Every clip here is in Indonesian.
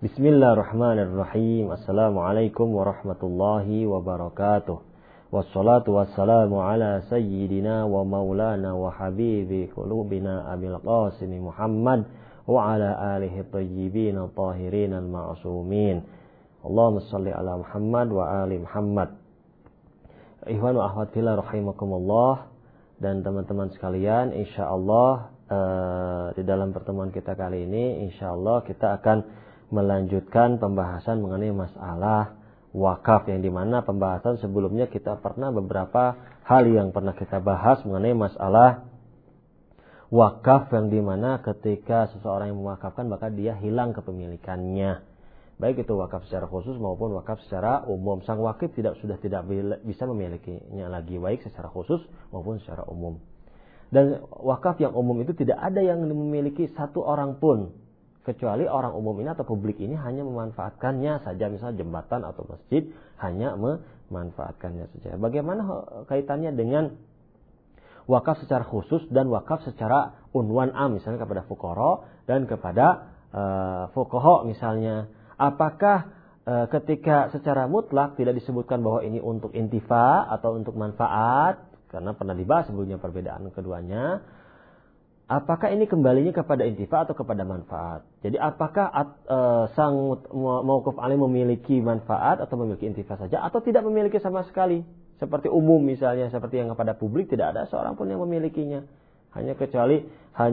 Bismillahirrahmanirrahim. Assalamualaikum warahmatullahi wabarakatuh. Wassalatu wassalamu ala sayyidina wa maulana wa habibi qulubina Abil Qasim Muhammad wa ala alihi tayyibin tahirin al-ma'sumin. Allahumma shalli ala Muhammad wa ali Muhammad. Ikhwan wa akhwat fillah rahimakumullah, dan teman-teman sekalian, insyaallah di dalam pertemuan kita kali ini insyaallah kita akan melanjutkan pembahasan mengenai masalah wakaf, yang dimana pembahasan sebelumnya kita pernah beberapa hal yang pernah kita bahas mengenai masalah wakaf, yang dimana ketika seseorang yang mewakafkan maka dia hilang kepemilikannya, baik itu wakaf secara khusus maupun wakaf secara umum. Sang wakif sudah tidak bisa memilikinya lagi, baik secara khusus maupun secara umum. Dan wakaf yang umum itu tidak ada yang memiliki satu orang pun, kecuali orang umum ini atau publik ini hanya memanfaatkannya saja, misalnya jembatan atau masjid, hanya memanfaatkannya saja. Bagaimana kaitannya dengan wakaf secara khusus dan wakaf secara unwan am, misalnya kepada fuqara dan kepada fuqaha misalnya? Apakah ketika secara mutlak tidak disebutkan bahwa ini untuk intifa atau untuk manfaat, karena pernah dibahas sebelumnya perbedaan keduanya, apakah ini kembalinya kepada intifa atau kepada manfaat? Jadi apakah sang mauquf alaih memiliki manfaat atau memiliki intifa saja, atau tidak memiliki sama sekali? Seperti umum misalnya, seperti yang kepada publik tidak ada seorang pun yang memilikinya, hanya kecuali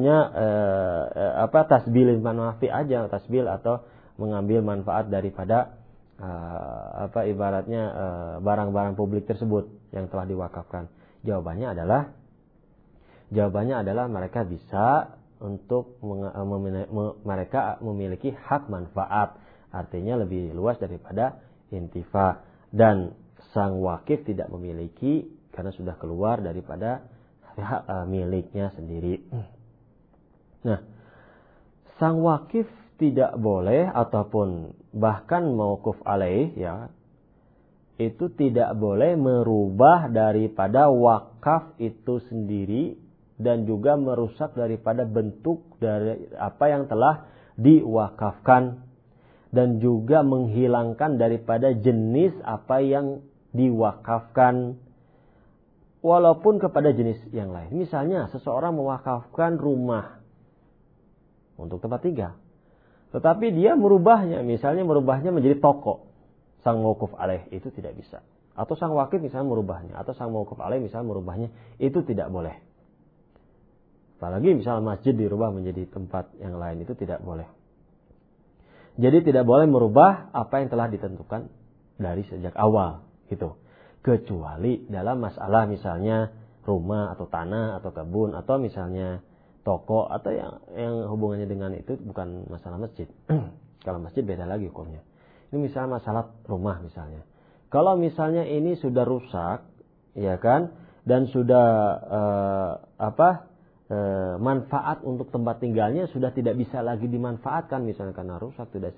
tasbil manfaat aja, tasbil atau mengambil manfaat daripada ibaratnya barang-barang publik tersebut yang telah diwakafkan. Jawabannya adalah mereka bisa untuk mereka memiliki hak manfaat, artinya lebih luas daripada intifa, dan sang wakif tidak memiliki karena sudah keluar daripada hak miliknya sendiri. Nah, sang wakif tidak boleh ataupun bahkan mauquf alaih, ya, itu tidak boleh merubah daripada wakaf itu sendiri dan juga merusak daripada bentuk dari apa yang telah diwakafkan, dan juga menghilangkan daripada jenis apa yang diwakafkan walaupun kepada jenis yang lain. Misalnya seseorang mewakafkan rumah untuk tempat tinggal, tetapi dia merubahnya, misalnya merubahnya menjadi toko. Sang mauquf alaih itu tidak bisa. Atau sang wakif misalnya merubahnya, atau sang mauquf alaih misalnya merubahnya, itu tidak boleh. Apalagi misalnya masjid dirubah menjadi tempat yang lain, itu tidak boleh. Jadi tidak boleh merubah apa yang telah ditentukan dari sejak awal, gitu. Kecuali dalam masalah misalnya rumah atau tanah atau kebun atau misalnya toko atau yang hubungannya dengan itu bukan masalah masjid. Kalau masjid beda lagi hukumnya. Ini misalnya masalah rumah misalnya. Kalau misalnya ini sudah rusak, ya kan, dan sudah manfaat untuk tempat tinggalnya sudah tidak bisa lagi dimanfaatkan, misalnya karena rusak, tidak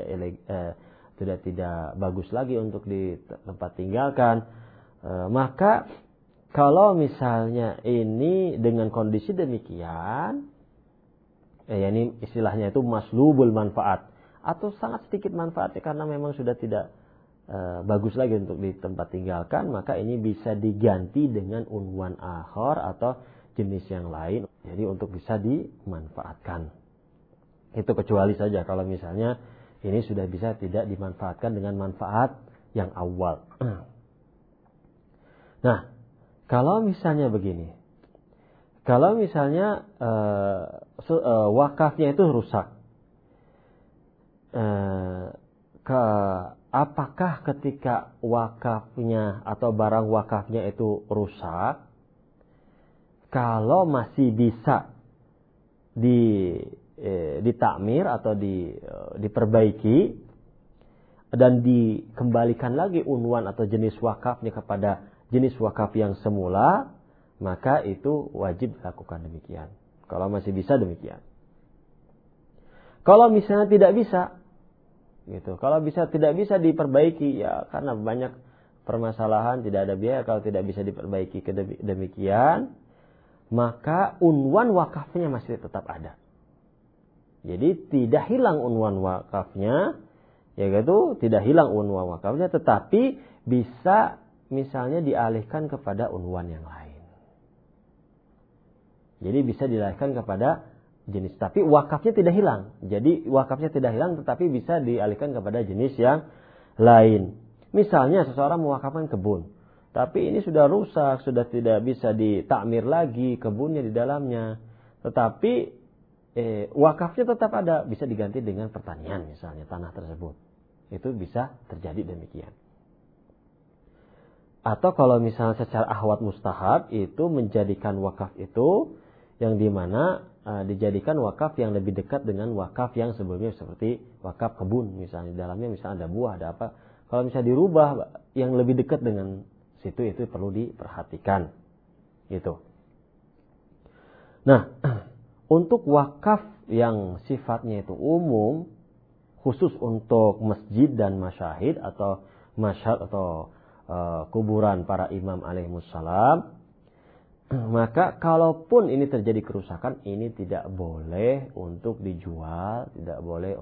bagus lagi untuk di tempat tinggalkan, maka kalau misalnya ini dengan kondisi demikian, ini istilahnya itu maslubul manfaat, atau sangat sedikit manfaatnya karena memang sudah tidak bagus lagi untuk di tempat tinggalkan, maka ini bisa diganti dengan unwan akhar atau jenis yang lain, jadi untuk bisa dimanfaatkan. Itu kecuali saja kalau misalnya ini sudah bisa tidak dimanfaatkan dengan manfaat yang awal. Nah, kalau misalnya begini, kalau misalnya wakafnya itu rusak, apakah ketika wakafnya atau barang wakafnya itu rusak, kalau masih bisa ditakmir atau diperbaiki dan dikembalikan lagi unwan atau jenis wakafnya kepada jenis wakaf yang semula, maka itu wajib dilakukan demikian. Kalau masih bisa demikian. Kalau misalnya tidak bisa, gitu. Kalau tidak bisa diperbaiki, ya karena banyak permasalahan, tidak ada biaya. Kalau tidak bisa diperbaiki demikian, maka unwan wakafnya masih tetap ada. Jadi tidak hilang unwan wakafnya, yaitu tidak hilang unwan wakafnya, tetapi bisa misalnya dialihkan kepada unwan yang lain. Jadi bisa dialihkan kepada jenis, tapi wakafnya tidak hilang. Jadi wakafnya tidak hilang, tetapi bisa dialihkan kepada jenis yang lain. Misalnya seseorang mewakafkan kebun, tapi ini sudah rusak, sudah tidak bisa ditakmir lagi kebunnya di dalamnya. Tetapi wakafnya tetap ada, bisa diganti dengan pertanian misalnya tanah tersebut. Itu bisa terjadi demikian. Atau kalau misalnya secara ahwat mustahab itu menjadikan wakaf itu yang dimana dijadikan wakaf yang lebih dekat dengan wakaf yang sebelumnya, seperti wakaf kebun misalnya, dalamnya misalnya ada buah, ada apa. Kalau misalnya dirubah yang lebih dekat dengan situ, itu perlu diperhatikan gitu. Nah, untuk wakaf yang sifatnya itu umum, khusus untuk masjid dan masyahid atau masyhad atau kuburan para imam alaihimussalam, maka kalaupun ini terjadi kerusakan, ini tidak boleh untuk dijual, tidak boleh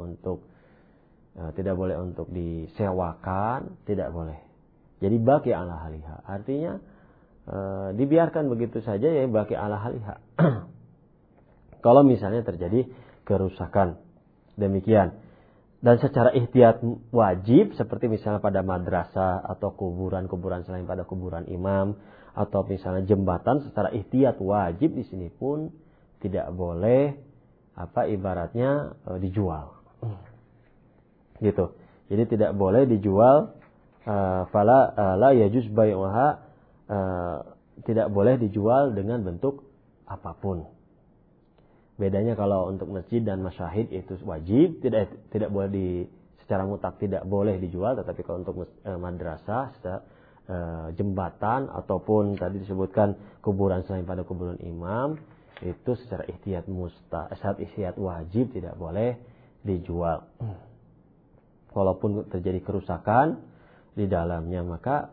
untuk disewakan, tidak boleh. Jadi baqi ala haliha, artinya dibiarkan begitu saja, ya baqi ala haliha. Kalau misalnya terjadi kerusakan demikian. Dan secara ihtiyat wajib, seperti misalnya pada madrasah atau kuburan-kuburan selain pada kuburan imam, atau misalnya jembatan, secara ihtiyat wajib di sini pun tidak boleh ibaratnya dijual. Gitu. Jadi tidak boleh dijual, fala la yajuz bai'uha, tidak boleh dijual dengan bentuk apapun. Bedanya kalau untuk masjid dan masyahid itu wajib, tidak boleh secara mutlak tidak boleh dijual, tetapi kalau untuk madrasah, jembatan ataupun tadi disebutkan kuburan selain pada kuburan imam, itu secara ihtiyat ihtiyat wajib tidak boleh dijual. Walaupun terjadi kerusakan di dalamnya, maka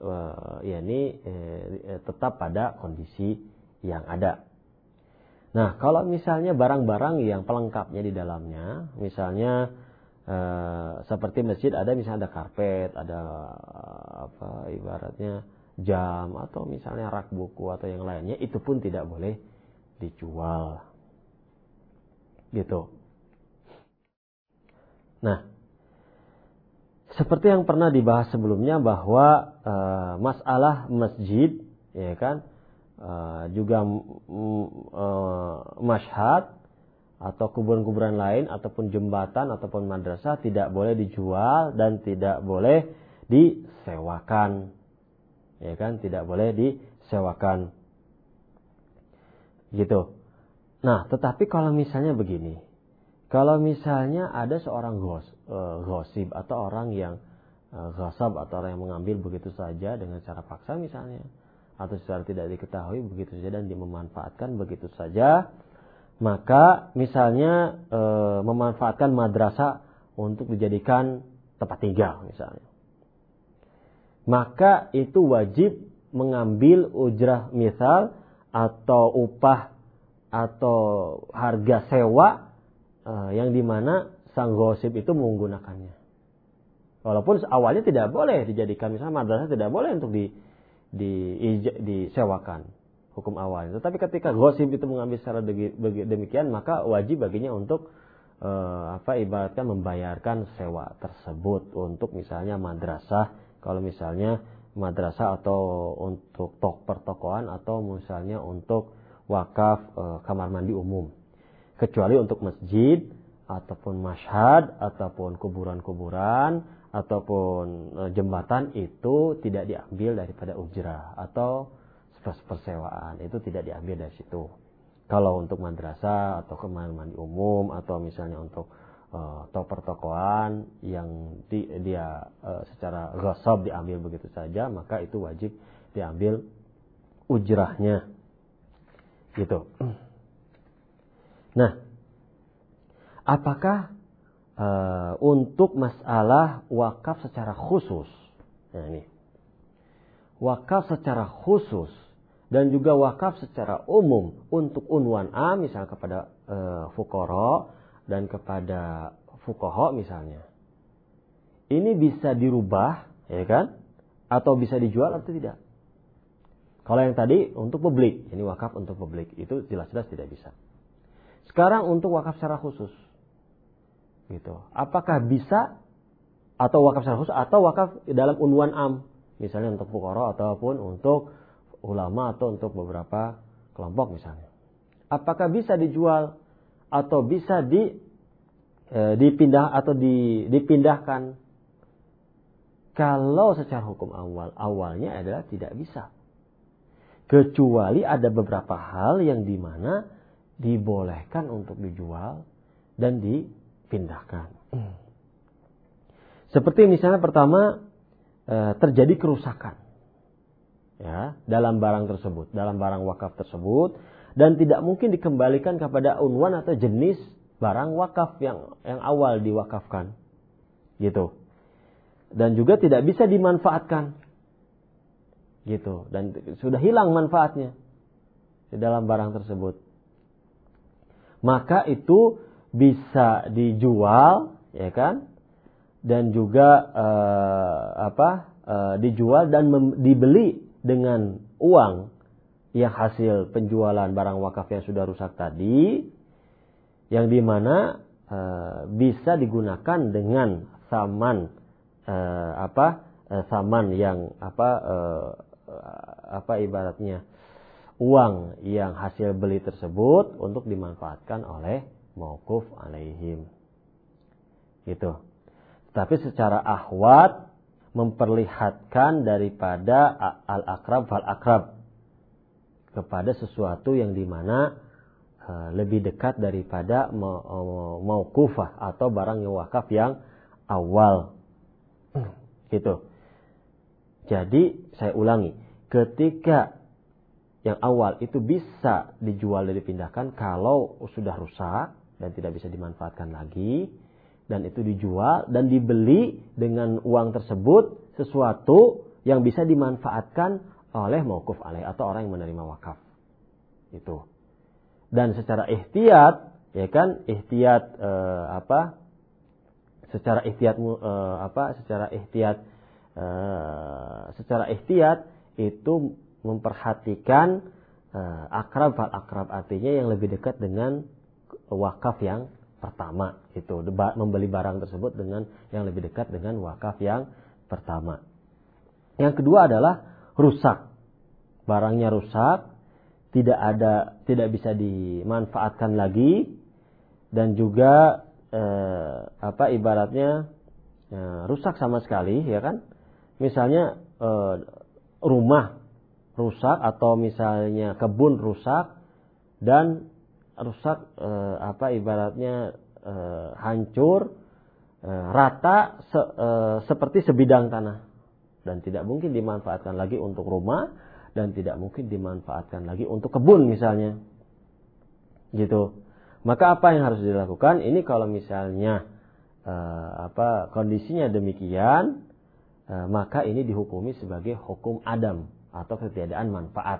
tetap pada kondisi yang ada. Nah, kalau misalnya barang-barang yang pelengkapnya di dalamnya, misalnya seperti masjid ada misalnya ada karpet, ada ibaratnya jam, atau misalnya rak buku atau yang lainnya, itu pun tidak boleh dijual. Gitu. Nah, seperti yang pernah dibahas sebelumnya bahwa masalah masjid, ya kan, juga masyhad atau kuburan-kuburan lain ataupun jembatan ataupun madrasah tidak boleh dijual dan tidak boleh disewakan. Ya kan, tidak boleh disewakan. Gitu. Nah, tetapi kalau misalnya begini, kalau misalnya ada seorang ghosib atau orang yang ghasab atau orang yang mengambil begitu saja dengan cara paksa misalnya, atau secara tidak diketahui begitu saja dan memanfaatkan begitu saja, maka misalnya memanfaatkan madrasah untuk dijadikan tempat tinggal misalnya, maka itu wajib mengambil ujrah misal atau upah atau harga sewa yang dimana sang ghosib itu menggunakannya. Walaupun awalnya tidak boleh dijadikan, misalnya madrasah tidak boleh untuk disewakan hukum awalnya. Tetapi ketika ghosib itu mengambil secara demikian, maka wajib baginya untuk ibaratnya membayarkan sewa tersebut untuk misalnya madrasah, kalau misalnya madrasah, atau untuk pertokoan, atau misalnya untuk wakaf kamar mandi umum. Kecuali untuk masjid ataupun masyhad ataupun kuburan-kuburan ataupun jembatan, itu tidak diambil daripada ujrah atau persewaan, itu tidak diambil dari situ. Kalau untuk madrasah atau kamar mandi umum atau misalnya untuk pertokoan yang dia secara ghasab diambil begitu saja, maka itu wajib diambil ujrahnya. Gitu. Nah, apakah untuk masalah wakaf secara khusus, nah ini wakaf secara khusus dan juga wakaf secara umum untuk unwan A, misalnya kepada fuqara dan kepada fuqaha misalnya, ini bisa dirubah, ya kan? Atau bisa dijual atau tidak? Kalau yang tadi untuk publik, ini wakaf untuk publik, itu jelas-jelas tidak bisa. Sekarang untuk wakaf secara khusus, gitu. Apakah bisa atau wakaf secara khusus atau wakaf dalam unwan am, misalnya untuk fuqara ataupun untuk ulama atau untuk beberapa kelompok misalnya. Apakah bisa dijual atau bisa dipindahkan? Kalau secara hukum awalnya adalah tidak bisa. Kecuali ada beberapa hal yang dimana dibolehkan untuk dijual dan dipindahkan. Seperti misalnya pertama, terjadi kerusakan, ya, dalam barang tersebut, dalam barang wakaf tersebut, dan tidak mungkin dikembalikan kepada unwan atau jenis barang wakaf yang awal diwakafkan, gitu. Dan juga tidak bisa dimanfaatkan, gitu, dan sudah hilang manfaatnya di dalam barang tersebut. Maka itu bisa dijual, ya kan? Dan juga dijual dan dibeli dengan uang yang hasil penjualan barang wakaf yang sudah rusak tadi, yang dimana bisa digunakan dengan saman yang ibaratnya uang yang hasil beli tersebut untuk dimanfaatkan oleh mauquf alaihim, gitu. Tapi secara ahwat memperlihatkan daripada al-akrab fal-akrab kepada sesuatu yang dimana lebih dekat daripada mauqufah atau barang yang wakaf yang awal, gitu. Jadi saya ulangi, ketika yang awal itu bisa dijual dan dipindahkan kalau sudah rusak dan tidak bisa dimanfaatkan lagi, dan itu dijual dan dibeli dengan uang tersebut sesuatu yang bisa dimanfaatkan oleh mauquf alaih atau orang yang menerima wakaf itu. Dan secara ihtiyat, ya kan, secara ihtiyat itu memperhatikan akrab fal akrab, artinya yang lebih dekat dengan wakaf yang pertama, itu membeli barang tersebut dengan yang lebih dekat dengan wakaf yang pertama. Yang kedua adalah rusak, barangnya rusak, tidak bisa dimanfaatkan lagi, dan juga ibaratnya rusak sama sekali, ya kan? Misalnya rumah rusak atau misalnya kebun rusak dan rusak ibaratnya hancur rata seperti sebidang tanah, dan tidak mungkin dimanfaatkan lagi untuk rumah dan tidak mungkin dimanfaatkan lagi untuk kebun misalnya, gitu. Maka apa yang harus dilakukan? Ini kalau misalnya kondisinya demikian, maka ini dihukumi sebagai hukum adam atau ketiadaan manfaat.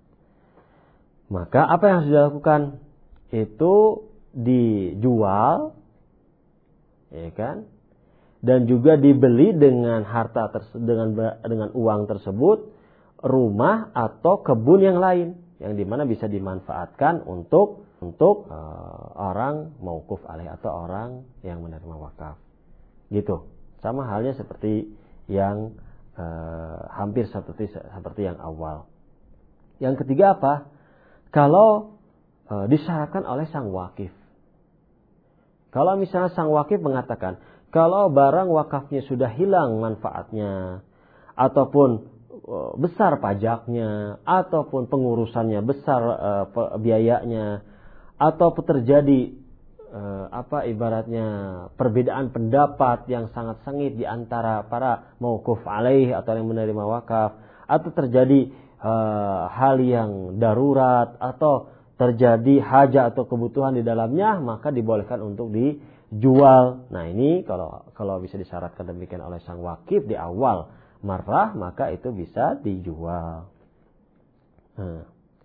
Maka apa yang harus dilakukan? Itu dijual, ya kan? Dan juga dibeli dengan harta dengan uang tersebut rumah atau kebun yang lain yang dimana bisa dimanfaatkan untuk orang mauquf alaih atau orang yang menerima wakaf, gitu. Sama halnya seperti yang hampir seperti yang awal. Yang ketiga apa? Kalau disyaratkan oleh sang wakif. Kalau misalnya sang wakif mengatakan kalau barang wakafnya sudah hilang manfaatnya, ataupun besar pajaknya, ataupun pengurusannya besar biayanya, atau terjadi ibaratnya perbedaan pendapat yang sangat sengit di antara para mauquf alaih atau yang menerima wakaf, atau terjadi hal yang darurat atau terjadi hajat atau kebutuhan di dalamnya, maka dibolehkan untuk dijual. Nah, ini kalau bisa disyaratkan demikian oleh sang wakif di awal marrah, maka itu bisa dijual. Nah,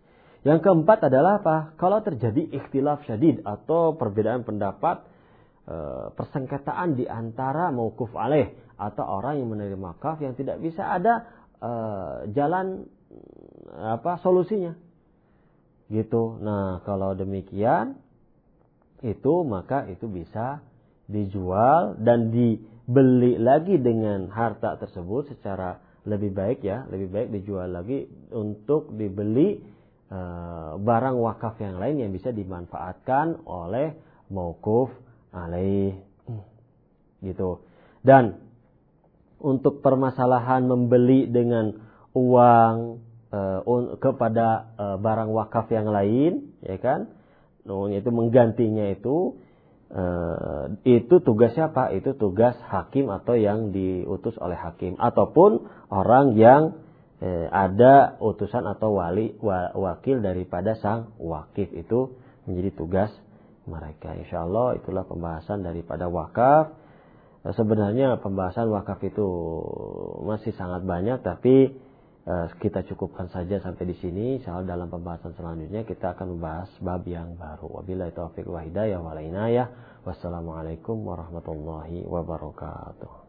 Yang keempat adalah apa? Kalau terjadi ikhtilaf syadid atau perbedaan pendapat, persengketaan di antara mauquf alaih atau orang yang menerima wakaf yang tidak bisa ada jalan solusinya. Gitu. Nah, kalau demikian maka itu bisa dijual dan dibeli lagi dengan harta tersebut secara lebih baik dijual lagi untuk dibeli barang wakaf yang lain yang bisa dimanfaatkan oleh mauquf alaih. Gitu. Dan untuk permasalahan membeli dengan uang kepada barang wakaf yang lain, ya kan? Itu menggantinya itu tugas siapa? Itu tugas hakim atau yang diutus oleh hakim ataupun orang yang ada utusan atau wakil daripada sang wakif, itu menjadi tugas mereka. Insyaallah itulah pembahasan daripada wakaf. Sebenarnya pembahasan wakaf itu masih sangat banyak, tapi kita cukupkan saja sampai di sini. Insyaallah dalam pembahasan selanjutnya kita akan membahas bab yang baru. Wabillahi taufiq wal hidayah wal inayah. Wassalamualaikum warahmatullahi wabarakatuh.